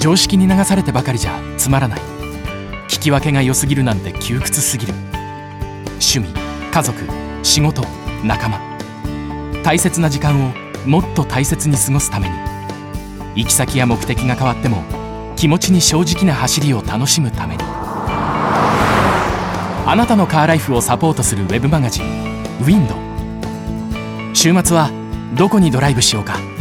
常識に流されてばかりじゃつまらない。聞き分けが良すぎるなんて窮屈すぎる。趣味、家族、仕事、仲間、大切な時間をもっと大切に過ごすために、行き先や目的が変わっても気持ちに正直な走りを楽しむために。あなたのカーライフをサポートするウェブマガジンウィンド。週末はどこにドライブしようか。